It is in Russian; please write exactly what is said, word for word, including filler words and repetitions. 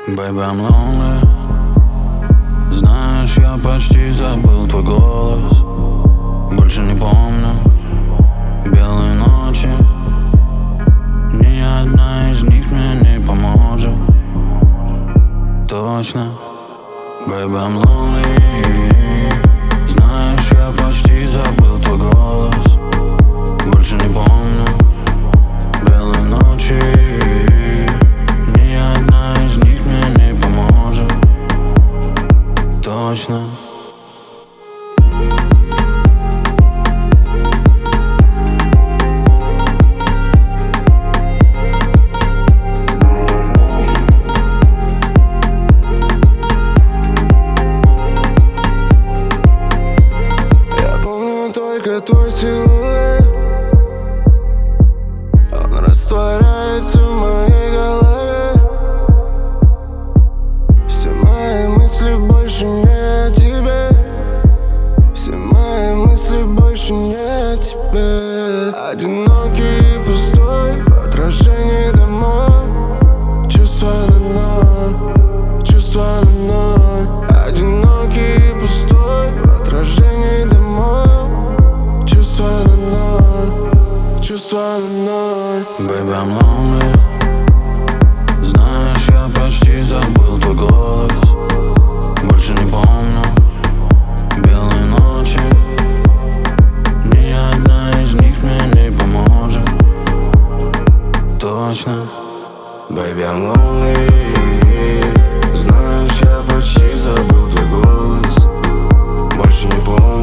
Baby, I'm lonely. Знаешь, я почти забыл твой голос. Больше не помню белые ночи. Ни одна из них мне не поможет. Точно. Baby, I'm lonely. Знаешь, я почти забыл твой голос. Больше не помню белые ночи. Ни одна из них мне не поможет. Точно. Твой силуэт, он растворяется в моей голове. Все мои мысли больше не о тебе. Все мои мысли больше не о тебе. Одинокий и пустой в отражении домов. Чувства на ноль, чувства на ноль. Одинокий и пустой в отражении домов. Чувства на ноль, чувства на ноль. Baby, I'm lonely. Знаешь, я почти забыл твой голос. Больше не помню белые ночи. Ни одна из них мне не поможет. Точно. Baby, I'm lonely. Знаешь, я почти забыл твой голос. Больше не помню